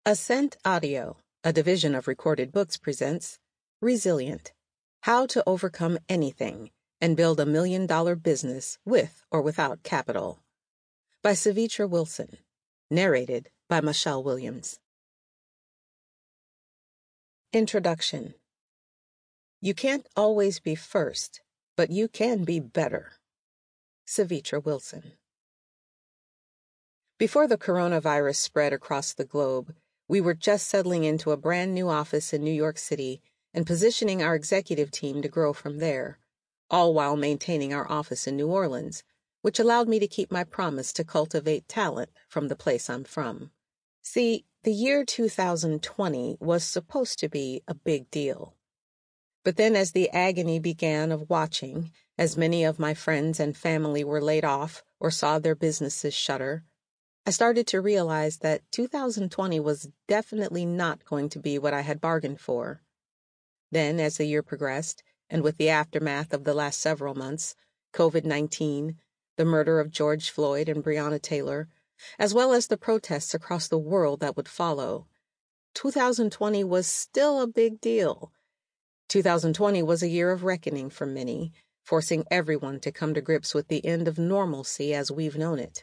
Ascent Audio, a division of Recorded Books, presents Resilient: How to Overcome Anything and Build $1 Million Business with or Without Capital, by Savitra Wilson. Narrated by Michelle Williams. Introduction. You can't always be first, but you can be better. Savitra Wilson. Before the coronavirus spread across the globe, we were just settling into a brand new office in New York City and positioning our executive team to grow from there, all while maintaining our office in New Orleans, which allowed me to keep my promise to cultivate talent from the place I'm from. See, the year 2020 was supposed to be a big deal. But then as the agony began of watching, as many of my friends and family were laid off or saw their businesses shutter, I started to realize that 2020 was definitely not going to be what I had bargained for. Then, as the year progressed, and with the aftermath of the last several months, COVID-19, the murder of George Floyd and Breonna Taylor, as well as the protests across the world that would follow, 2020 was still a big deal. 2020 was a year of reckoning for many, forcing everyone to come to grips with the end of normalcy as we've known it.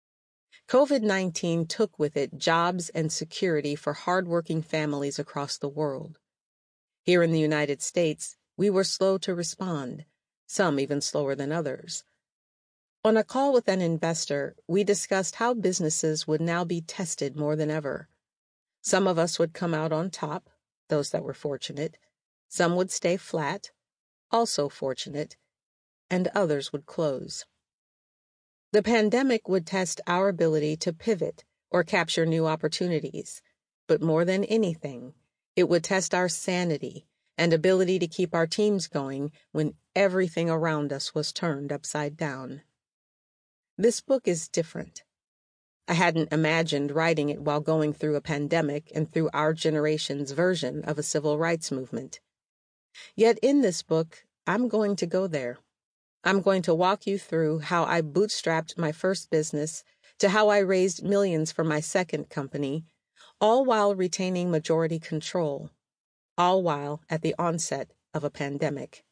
COVID-19 took with it jobs and security for hardworking families across the world. Here in the United States, we were slow to respond, some even slower than others. On a call with an investor, we discussed how businesses would now be tested more than ever. Some of us would come out on top, those that were fortunate. Some would stay flat, also fortunate, and others would close. The pandemic would test our ability to pivot or capture new opportunities, but more than anything, it would test our sanity and ability to keep our teams going when everything around us was turned upside down. This book is different. I hadn't imagined writing it while going through a pandemic and through our generation's version of a civil rights movement. Yet in this book, I'm going to go there. I'm going to walk you through how I bootstrapped my first business to how I raised millions for my second company, all while retaining majority control, all while at the onset of a pandemic.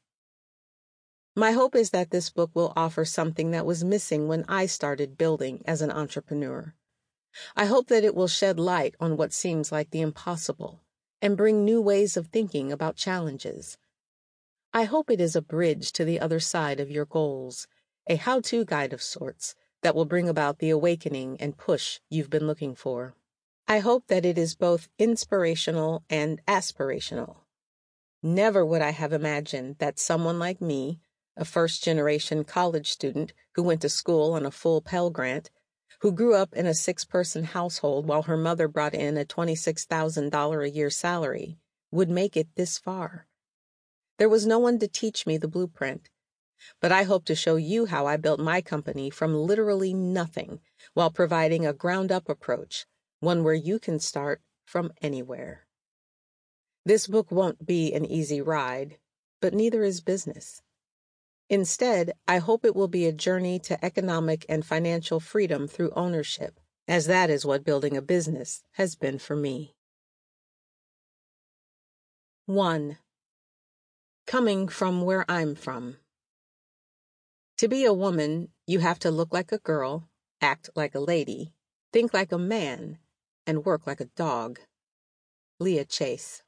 My hope is that this book will offer something that was missing when I started building as an entrepreneur. I hope that it will shed light on what seems like the impossible and bring new ways of thinking about challenges. I hope it is a bridge to the other side of your goals, a how-to guide of sorts that will bring about the awakening and push you've been looking for. I hope that it is both inspirational and aspirational. Never would I have imagined that someone like me, a first-generation college student who went to school on a full Pell Grant, who grew up in a 6-person household while her mother brought in a $26,000 a year salary, would make it this far. There was no one to teach me the blueprint, but I hope to show you how I built my company from literally nothing while providing a ground-up approach, one where you can start from anywhere. This book won't be an easy ride, but neither is business. Instead, I hope it will be a journey to economic and financial freedom through ownership, as that is what building a business has been for me. 1. Coming from where I'm from. To be a woman, you have to look like a girl, act like a lady, think like a man, and work like a dog. Leah Chase.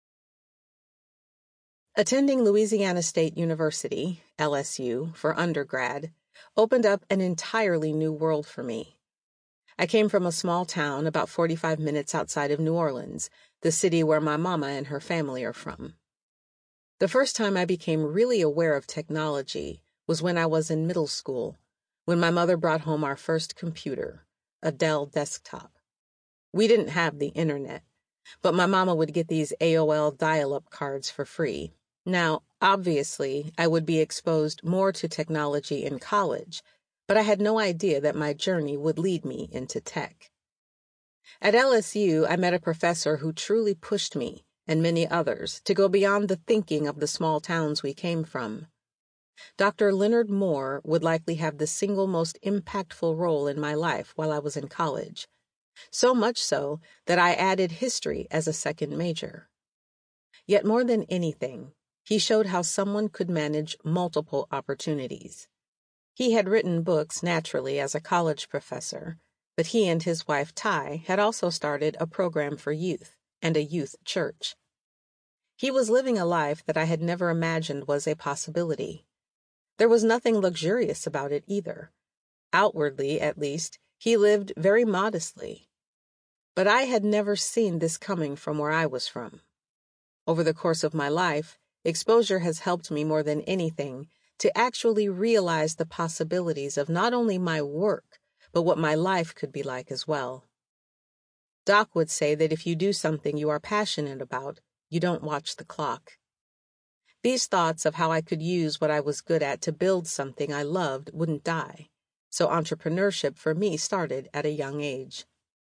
Attending Louisiana State University, LSU, for undergrad opened up an entirely new world for me. I came from a small town about 45 minutes outside of New Orleans, the city where my mama and her family are from. The first time I became really aware of technology was when I was in middle school, when my mother brought home our first computer, a Dell desktop. We didn't have the internet, but my mama would get these AOL dial-up cards for free. Now, obviously, I would be exposed more to technology in college, but I had no idea that my journey would lead me into tech. At LSU, I met a professor who truly pushed me and many others to go beyond the thinking of the small towns we came from. Dr. Leonard Moore would likely have the single most impactful role in my life while I was in college. So much so that I added history as a second major. Yet more than anything, he showed how someone could manage multiple opportunities. He had written books naturally as a college professor, but he and his wife Ty had also started a program for youth and a youth church. He was living a life that I had never imagined was a possibility. There was nothing luxurious about it either. Outwardly, at least, he lived very modestly. But I had never seen this coming from where I was from. Over the course of my life, exposure has helped me more than anything to actually realize the possibilities of not only my work, but what my life could be like as well. Doc would say that if you do something you are passionate about, you don't watch the clock. These thoughts of how I could use what I was good at to build something I loved wouldn't die, so entrepreneurship for me started at a young age.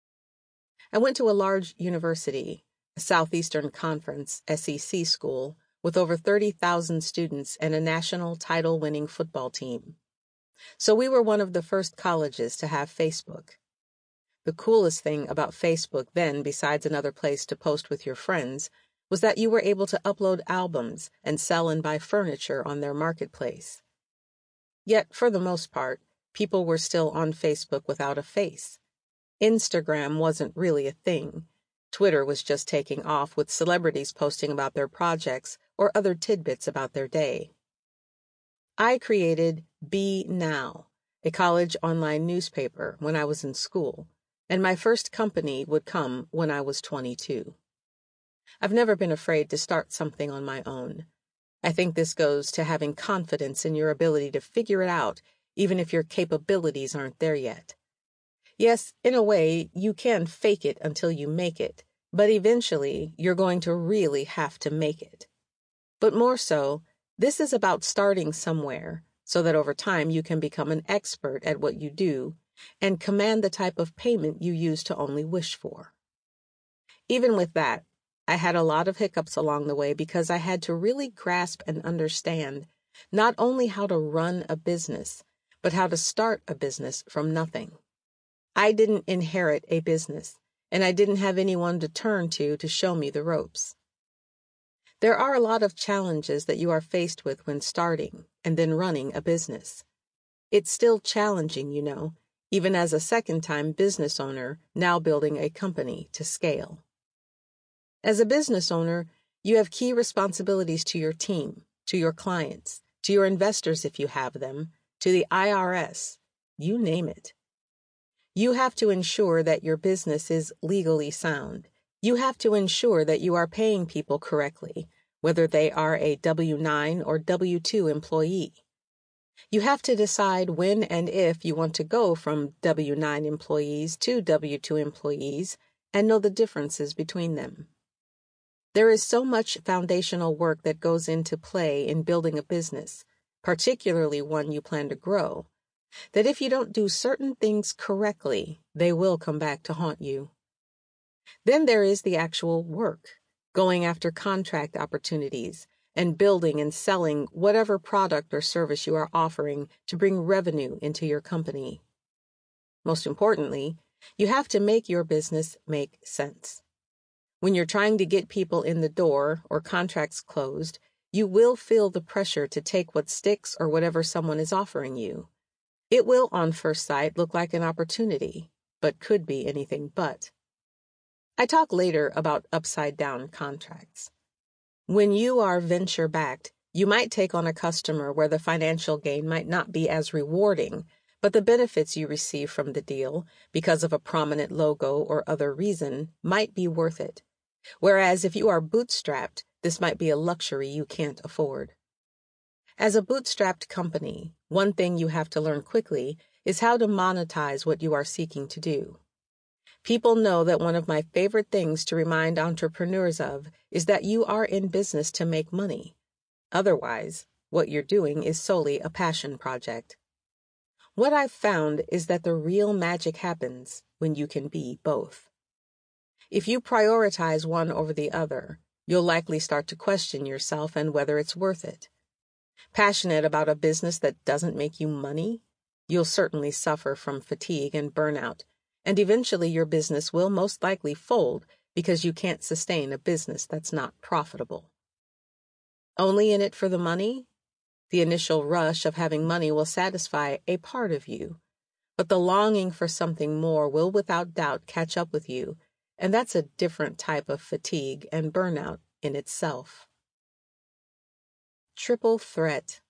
I went to a large university, a Southeastern Conference, SEC school, with over 30,000 students and a national title-winning football team. So we were one of the first colleges to have Facebook. The coolest thing about Facebook then, besides another place to post with your friends, was that you were able to upload albums and sell and buy furniture on their marketplace. Yet, for the most part, people were still on Facebook without a face. Instagram wasn't really a thing. Twitter was just taking off, with celebrities posting about their projects or other tidbits about their day. I created Be Now, a college online newspaper, when I was in school, and my first company would come when I was 22. I've never been afraid to start something on my own. I think this goes to having confidence in your ability to figure it out, even if your capabilities aren't there yet. Yes, in a way, you can fake it until you make it, but eventually you're going to really have to make it. But more so, this is about starting somewhere so that over time you can become an expert at what you do and command the type of payment you use to only wish for. Even with that, I had a lot of hiccups along the way because I had to really grasp and understand not only how to run a business, but how to start a business from nothing. I didn't inherit a business, and I didn't have anyone to turn to show me the ropes. There are a lot of challenges that you are faced with when starting and then running a business. It's still challenging, even as a second-time business owner now building a company to scale. As a business owner, you have key responsibilities to your team, to your clients, to your investors if you have them, to the IRS, you name it. You have to ensure that your business is legally sound. You have to ensure that you are paying people correctly, whether they are a W-9 or W-2 employee. You have to decide when and if you want to go from W-9 employees to W-2 employees and know the differences between them. There is so much foundational work that goes into play in building a business, particularly one you plan to grow, that if you don't do certain things correctly, they will come back to haunt you. Then there is the actual work, going after contract opportunities and building and selling whatever product or service you are offering to bring revenue into your company. Most importantly, you have to make your business make sense. When you're trying to get people in the door or contracts closed, you will feel the pressure to take what sticks or whatever someone is offering you. It will, on first sight, look like an opportunity, but could be anything but. I talk later about upside-down contracts. When you are venture-backed, you might take on a customer where the financial gain might not be as rewarding, but the benefits you receive from the deal, because of a prominent logo or other reason, might be worth it. Whereas if you are bootstrapped, this might be a luxury you can't afford. As a bootstrapped company, one thing you have to learn quickly is how to monetize what you are seeking to do. People know that one of my favorite things to remind entrepreneurs of is that you are in business to make money. Otherwise, what you're doing is solely a passion project. What I've found is that the real magic happens when you can be both. If you prioritize one over the other, you'll likely start to question yourself and whether it's worth it. Passionate about a business that doesn't make you money? You'll certainly suffer from fatigue and burnout, And eventually your business will most likely fold because you can't sustain a business that's not profitable. Only in it for the money? The initial rush of having money will satisfy a part of you, but the longing for something more will without doubt catch up with you, and that's a different type of fatigue and burnout in itself. Triple threat.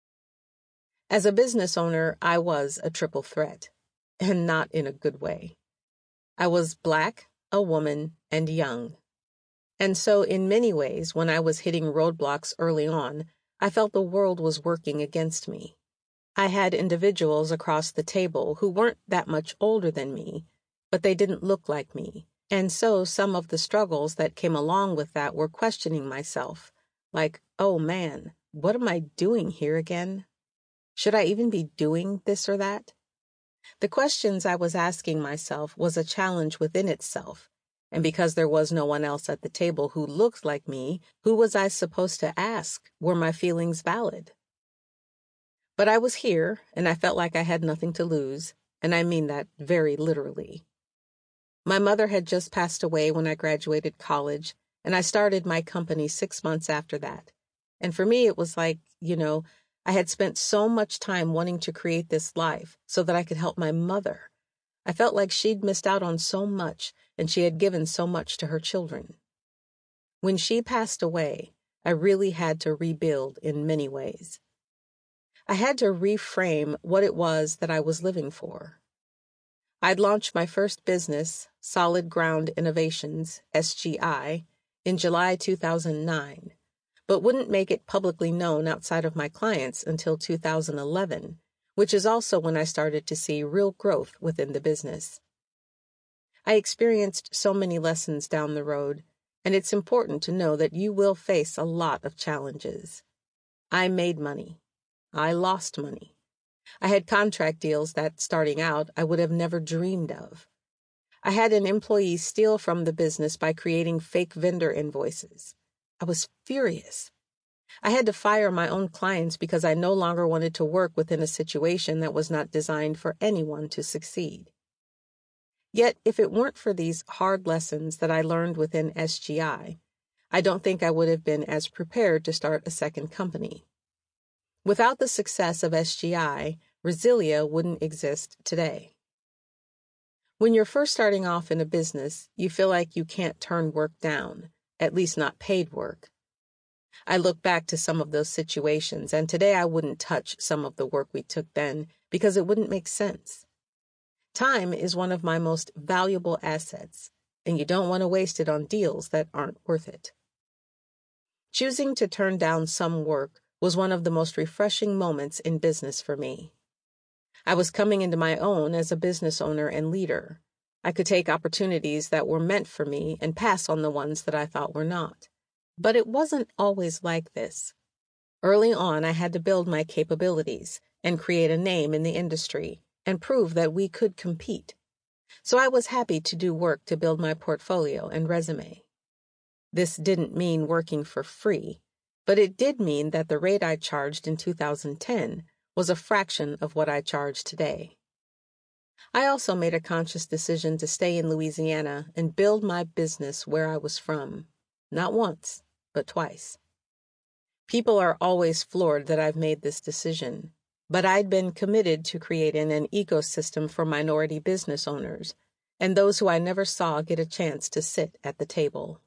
As a business owner, I was a triple threat, and not in a good way. I was Black, a woman, and young. And so in many ways, when I was hitting roadblocks early on, I felt the world was working against me. I had individuals across the table who weren't that much older than me, but they didn't look like me. And so some of the struggles that came along with that were questioning myself, like, oh man, what am I doing here again? Should I even be doing this or that? The questions I was asking myself was a challenge within itself, and because there was no one else at the table who looked like me, who was I supposed to ask? Were my feelings valid? But I was here, and I felt like I had nothing to lose, and I mean that very literally. My mother had just passed away when I graduated college, and I started my company 6 months after that. And for me, it was like, I had spent so much time wanting to create this life so that I could help my mother. I felt like she'd missed out on so much, and she had given so much to her children. When she passed away, I really had to rebuild in many ways. I had to reframe what it was that I was living for. I'd launched my first business, Solid Ground Innovations, SGI, in July 2009, but wouldn't make it publicly known outside of my clients until 2011, which is also when I started to see real growth within the business. I experienced so many lessons down the road, and it's important to know that you will face a lot of challenges. I made money. I lost money. I had contract deals that, starting out, I would have never dreamed of. I had an employee steal from the business by creating fake vendor invoices. I was furious. I had to fire my own clients because I no longer wanted to work within a situation that was not designed for anyone to succeed. Yet, if it weren't for these hard lessons that I learned within SGI, I don't think I would have been as prepared to start a second company. Without the success of SGI, Resilia wouldn't exist today. When you're first starting off in a business, you feel like you can't turn work down, at least not paid work. I look back to some of those situations, and today I wouldn't touch some of the work we took then because it wouldn't make sense. Time is one of my most valuable assets, and you don't want to waste it on deals that aren't worth it. Choosing to turn down some work was one of the most refreshing moments in business for me. I was coming into my own as a business owner and leader. I could take opportunities that were meant for me and pass on the ones that I thought were not. But it wasn't always like this. Early on, I had to build my capabilities and create a name in the industry and prove that we could compete. So I was happy to do work to build my portfolio and resume. This didn't mean working for free, but it did mean that the rate I charged in 2010 was a fraction of what I charge today. I also made a conscious decision to stay in Louisiana and build my business where I was from, not once, but twice. People are always floored that I've made this decision, but I'd been committed to creating an ecosystem for minority business owners and those who I never saw get a chance to sit at the table.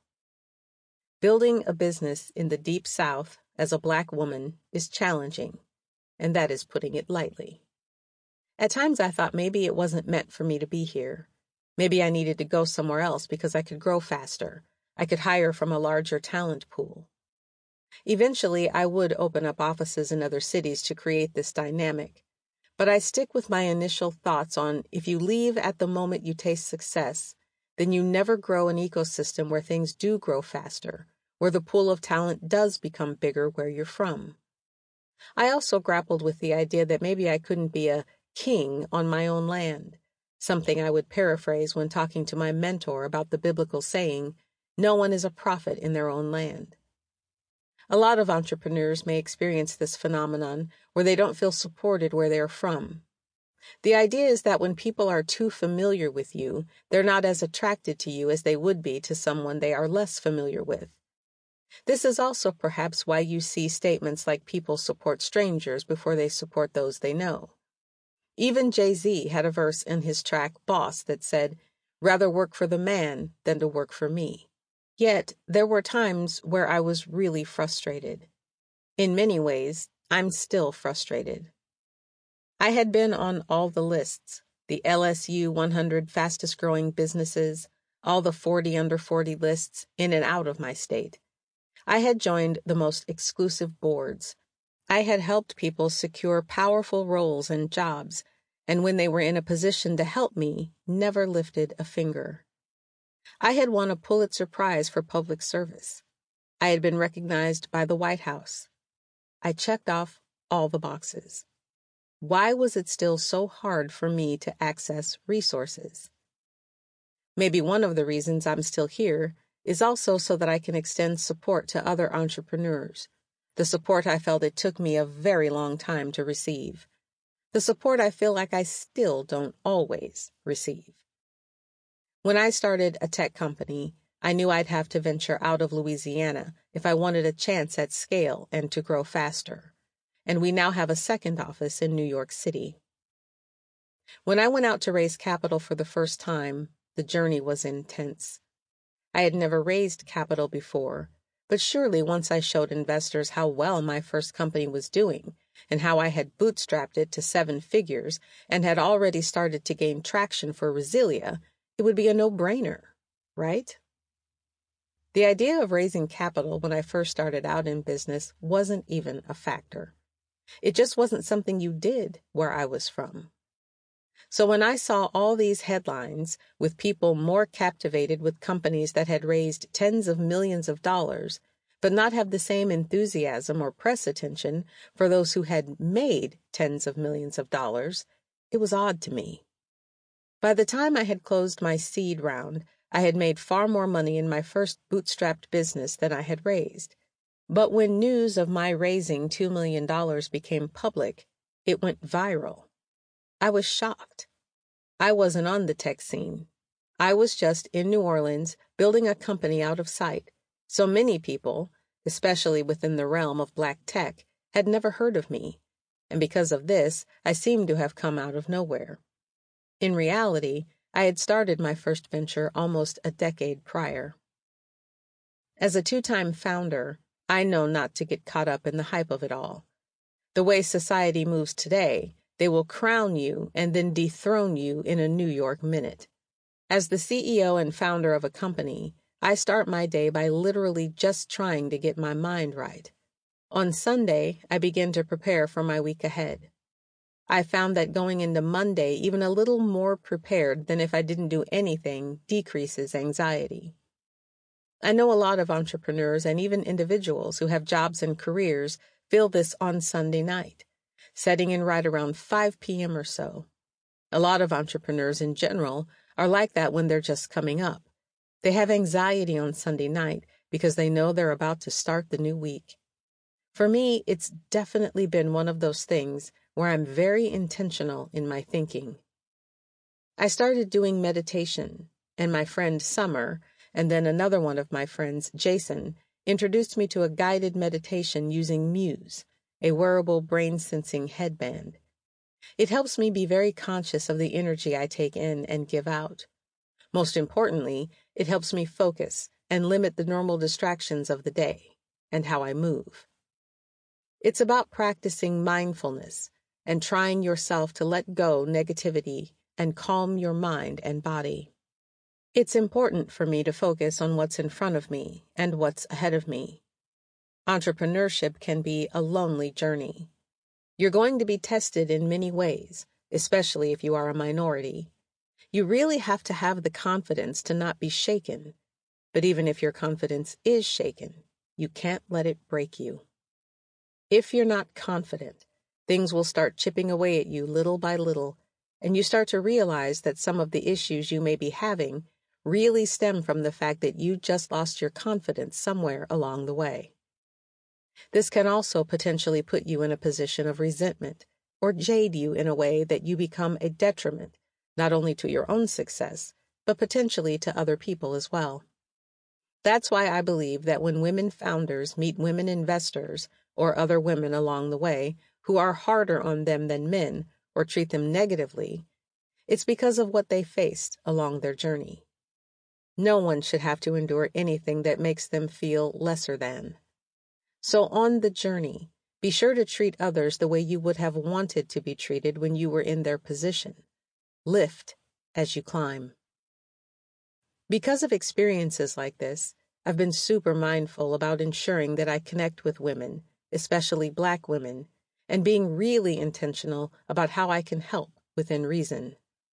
Building a business in the Deep South as a Black woman is challenging, and that is putting it lightly. At times I thought maybe it wasn't meant for me to be here. Maybe I needed to go somewhere else because I could grow faster. I could hire from a larger talent pool. Eventually, I would open up offices in other cities to create this dynamic. But I stick with my initial thoughts on if you leave at the moment you taste success, then you never grow an ecosystem where things do grow faster, where the pool of talent does become bigger where you're from. I also grappled with the idea that maybe I couldn't be a king on my own land, something I would paraphrase when talking to my mentor about the biblical saying, "No one is a prophet in their own land." A lot of entrepreneurs may experience this phenomenon where they don't feel supported where they are from. The idea is that when people are too familiar with you, they're not as attracted to you as they would be to someone they are less familiar with. This is also perhaps why you see statements like people support strangers before they support those they know. Even Jay-Z had a verse in his track Boss that said, "Rather work for the man than to work for me." Yet, there were times where I was really frustrated. In many ways, I'm still frustrated. I had been on all the lists, the LSU 100 fastest growing businesses, all the 40 under 40 lists in and out of my state. I had joined the most exclusive boards. I had helped people secure powerful roles and jobs, and when they were in a position to help me, never lifted a finger. I had won a Pulitzer Prize for public service. I had been recognized by the White House. I checked off all the boxes. Why was it still so hard for me to access resources? Maybe one of the reasons I'm still here is also so that I can extend support to other entrepreneurs, the support I felt it took me a very long time to receive, the support I feel like I still don't always receive. When I started a tech company, I knew I'd have to venture out of Louisiana if I wanted a chance at scale and to grow faster. And we now have a second office in New York City. When I went out to raise capital for the first time, the journey was intense. I had never raised capital before, but surely once I showed investors how well my first company was doing and how I had bootstrapped it to 7 figures and had already started to gain traction for Resilia, it would be a no-brainer, right? The idea of raising capital when I first started out in business wasn't even a factor. It just wasn't something you did where I was from. So when I saw all these headlines with people more captivated with companies that had raised tens of millions of dollars, but not have the same enthusiasm or press attention for those who had made tens of millions of dollars, it was odd to me. By the time I had closed my seed round, I had made far more money in my first bootstrapped business than I had raised. But when news of my raising $2 million became public, it went viral. I was shocked. I wasn't on the tech scene. I was just in New Orleans building a company out of sight. So many people, especially within the realm of black tech, had never heard of me. And because of this, I seemed to have come out of nowhere. In reality, I had started my first venture almost a decade prior. As a 2-time founder, I know not to get caught up in the hype of it all. The way society moves today, they will crown you and then dethrone you in a New York minute. As the CEO and founder of a company, I start my day by literally just trying to get my mind right. On Sunday, I begin to prepare for my week ahead. I found that going into Monday even a little more prepared than if I didn't do anything decreases anxiety. I know a lot of entrepreneurs and even individuals who have jobs and careers feel this on Sunday night, setting in right around 5 p.m. or so. A lot of entrepreneurs in general are like that when they're just coming up. They have anxiety on Sunday night because they know they're about to start the new week. For me, it's definitely been one of those things where I'm very intentional in my thinking. I started doing meditation, and my friend Summer, and then another one of my friends, Jason, introduced me to a guided meditation using Muse, a wearable brain-sensing headband. It helps me be very conscious of the energy I take in and give out. Most importantly, it helps me focus and limit the normal distractions of the day and how I move. It's about practicing mindfulness and trying yourself to let go negativity and calm your mind and body. It's important for me to focus on what's in front of me and what's ahead of me. Entrepreneurship can be a lonely journey. You're going to be tested in many ways, especially if you are a minority. You really have to have the confidence to not be shaken. But even if your confidence is shaken, you can't let it break you. If you're not confident, things will start chipping away at you little by little, and you start to realize that some of the issues you may be having really stem from the fact that you just lost your confidence somewhere along the way. This can also potentially put you in a position of resentment or jade you in a way that you become a detriment, not only to your own success, but potentially to other people as well. That's why I believe that when women founders meet women investors or other women along the way who are harder on them than men or treat them negatively, it's because of what they faced along their journey. No one should have to endure anything that makes them feel lesser than. So on the journey, be sure to treat others the way you would have wanted to be treated when you were in their position. Lift as you climb. Because of experiences like this, I've been super mindful about ensuring that I connect with women, especially Black women, and being really intentional about how I can help within reason.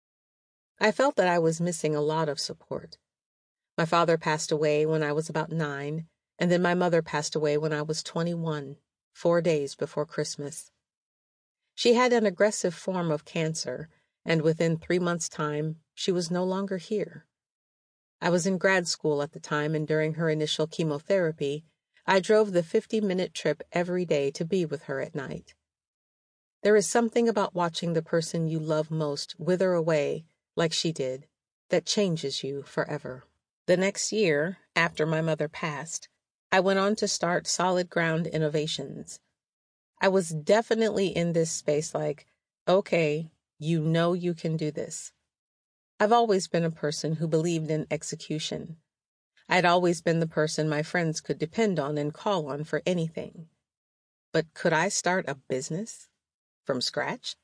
I felt that I was missing a lot of support. My father passed away when I was about 9, and then my mother passed away when I was 21, 4 days before Christmas. She had an aggressive form of cancer, and within 3 months' time, she was no longer here. I was in grad school at the time, and during her initial chemotherapy, I drove the 50-minute trip every day to be with her at night. There is something about watching the person you love most wither away, like she did, that changes you forever. The next year, after my mother passed, I went on to start Solid Ground Innovations. I was definitely in this space like, okay, you know you can do this. I've always been a person who believed in execution. I'd always been the person my friends could depend on and call on for anything. But could I start a business from scratch?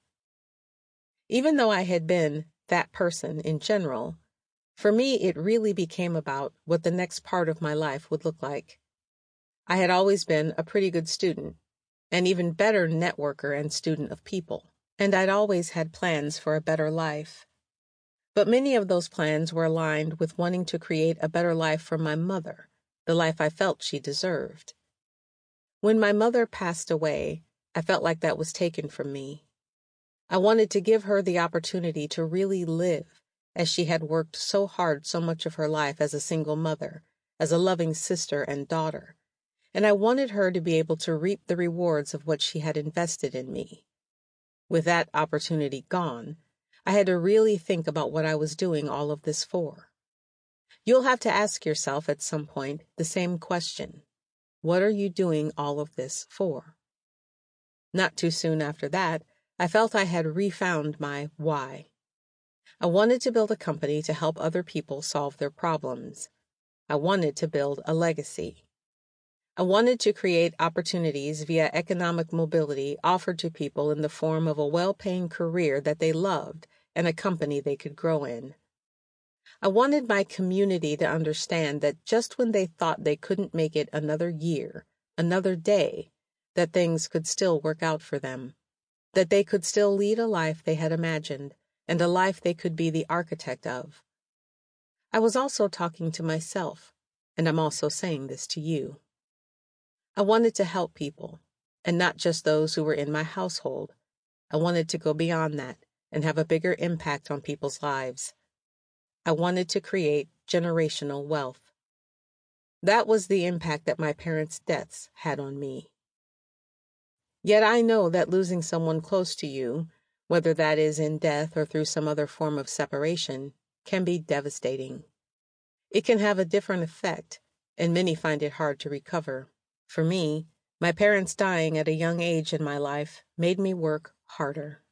Even though I had been that person in general, for me it really became about what the next part of my life would look like. I had always been a pretty good student, an even better networker and student of people, and I'd always had plans for a better life. But many of those plans were aligned with wanting to create a better life for my mother, the life I felt she deserved. When my mother passed away, I felt like that was taken from me. I wanted to give her the opportunity to really live, as she had worked so hard so much of her life as a single mother, as a loving sister and daughter, and I wanted her to be able to reap the rewards of what she had invested in me. With that opportunity gone, I had to really think about what I was doing all of this for. You'll have to ask yourself at some point the same question. What are you doing all of this for? Not too soon after that, I felt I had refound my why. I wanted to build a company to help other people solve their problems. I wanted to build a legacy. I wanted to create opportunities via economic mobility offered to people in the form of a well-paying career that they loved and a company they could grow in. I wanted my community to understand that just when they thought they couldn't make it another year, another day, that things could still work out for them, that they could still lead a life they had imagined, and a life they could be the architect of. I was also talking to myself, and I'm also saying this to you. I wanted to help people, and not just those who were in my household. I wanted to go beyond that and have a bigger impact on people's lives. I wanted to create generational wealth. That was the impact that my parents' deaths had on me. Yet I know that losing someone close to you, whether that is in death or through some other form of separation, can be devastating. It can have a different effect, and many find it hard to recover. For me, my parents dying at a young age in my life made me work harder.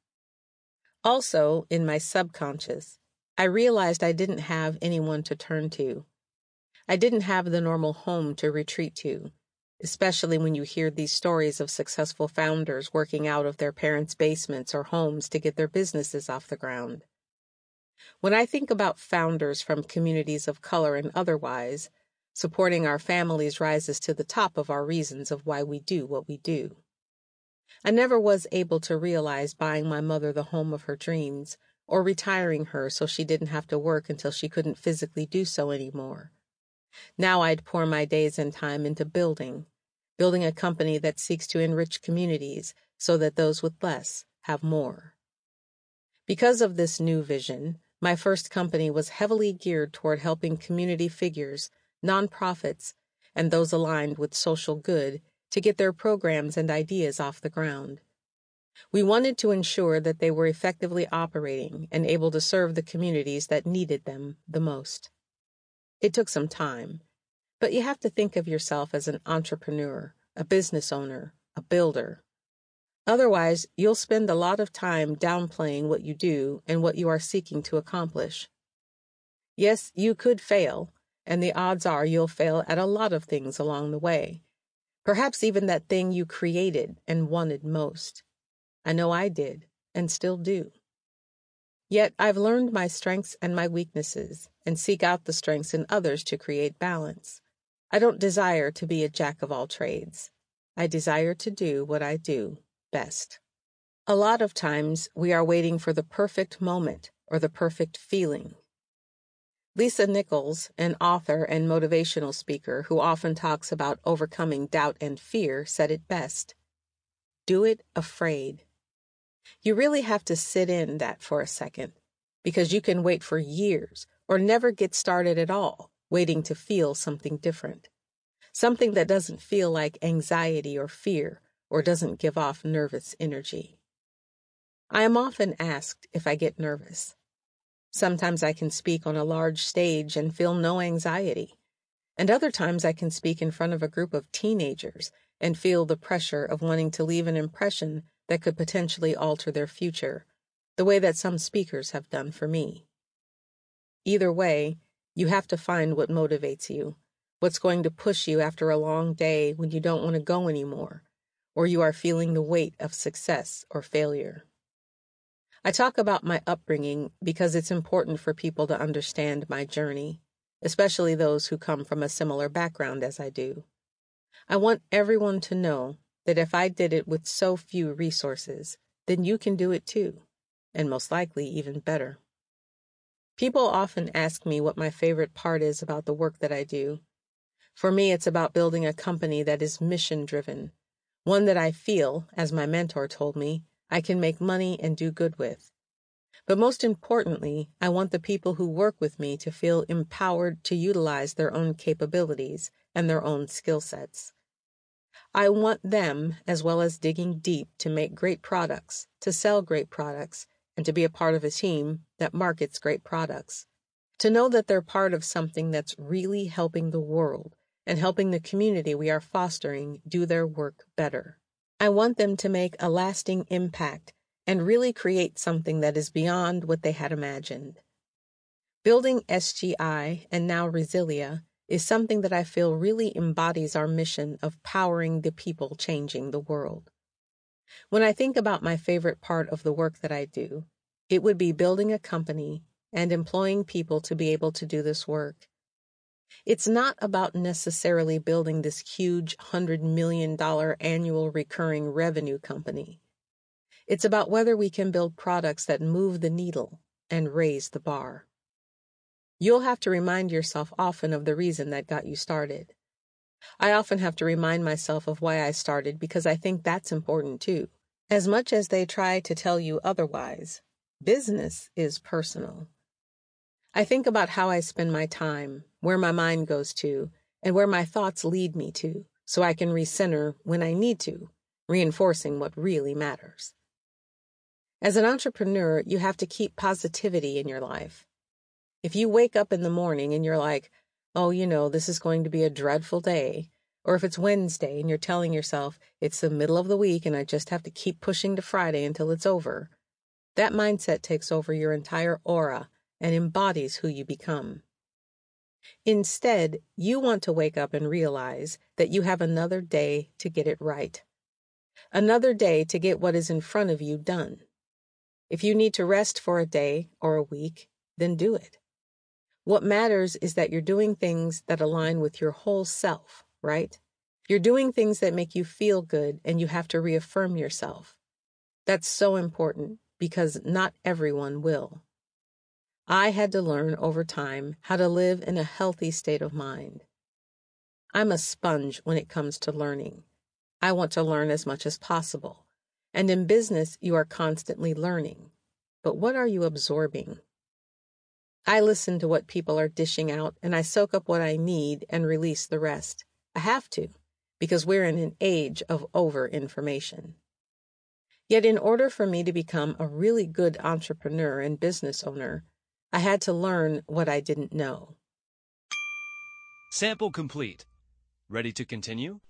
Also, in my subconscious, I realized I didn't have anyone to turn to. I didn't have the normal home to retreat to, especially when you hear these stories of successful founders working out of their parents' basements or homes to get their businesses off the ground. When I think about founders from communities of color and otherwise, supporting our families rises to the top of our reasons of why we do what we do. I never was able to realize buying my mother the home of her dreams or retiring her so she didn't have to work until she couldn't physically do so anymore. Now I'd pour my days and time into building a company that seeks to enrich communities so that those with less have more. Because of this new vision, my first company was heavily geared toward helping community figures, nonprofits, and those aligned with social good to get their programs and ideas off the ground. We wanted to ensure that they were effectively operating and able to serve the communities that needed them the most. It took some time, but you have to think of yourself as an entrepreneur, a business owner, a builder. Otherwise, you'll spend a lot of time downplaying what you do and what you are seeking to accomplish. Yes, you could fail, and the odds are you'll fail at a lot of things along the way, perhaps even that thing you created and wanted most. I know I did, and still do. Yet I've learned my strengths and my weaknesses, and seek out the strengths in others to create balance. I don't desire to be a jack of all trades. I desire to do what I do best. A lot of times we are waiting for the perfect moment or the perfect feeling. Lisa Nichols, an author and motivational speaker who often talks about overcoming doubt and fear, said it best. Do it afraid. You really have to sit in that for a second, because you can wait for years or never get started at all, waiting to feel something different. Something that doesn't feel like anxiety or fear or doesn't give off nervous energy. I am often asked if I get nervous. Sometimes I can speak on a large stage and feel no anxiety, and other times I can speak in front of a group of teenagers and feel the pressure of wanting to leave an impression that could potentially alter their future, the way that some speakers have done for me. Either way, you have to find what motivates you, what's going to push you after a long day when you don't want to go anymore, or you are feeling the weight of success or failure. I talk about my upbringing because it's important for people to understand my journey, especially those who come from a similar background as I do. I want everyone to know that if I did it with so few resources, then you can do it too, and most likely even better. People often ask me what my favorite part is about the work that I do. For me, it's about building a company that is mission-driven, one that I feel, as my mentor told me, I can make money and do good with. But most importantly, I want the people who work with me to feel empowered to utilize their own capabilities and their own skill sets. I want them, as well as digging deep to make great products, to sell great products, and to be a part of a team that markets great products. To know that they're part of something that's really helping the world and helping the community we are fostering do their work better. I want them to make a lasting impact and really create something that is beyond what they had imagined. Building SGI and now Resilia is something that I feel really embodies our mission of powering the people changing the world. When I think about my favorite part of the work that I do, it would be building a company and employing people to be able to do this work. It's not about necessarily building this huge $100 million annual recurring revenue company. It's about whether we can build products that move the needle and raise the bar. You'll have to remind yourself often of the reason that got you started. I often have to remind myself of why I started because I think that's important too. As much as they try to tell you otherwise, business is personal. I think about how I spend my time, where my mind goes to, and where my thoughts lead me to, so I can recenter when I need to, reinforcing what really matters. As an entrepreneur, you have to keep positivity in your life. If you wake up in the morning and you're like, oh, this is going to be a dreadful day, or if it's Wednesday and you're telling yourself it's the middle of the week and I just have to keep pushing to Friday until it's over, that mindset takes over your entire aura and embodies who you become. Instead, you want to wake up and realize that you have another day to get it right. Another day to get what is in front of you done. If you need to rest for a day or a week, then do it. What matters is that you're doing things that align with your whole self, right? You're doing things that make you feel good and you have to reaffirm yourself. That's so important because not everyone will. I had to learn over time how to live in a healthy state of mind. I'm a sponge when it comes to learning. I want to learn as much as possible. And in business, you are constantly learning. But what are you absorbing? I listen to what people are dishing out, and I soak up what I need and release the rest. I have to, because we're in an age of over-information. Yet in order for me to become a really good entrepreneur and business owner, I had to learn what I didn't know. Sample complete. Ready to continue?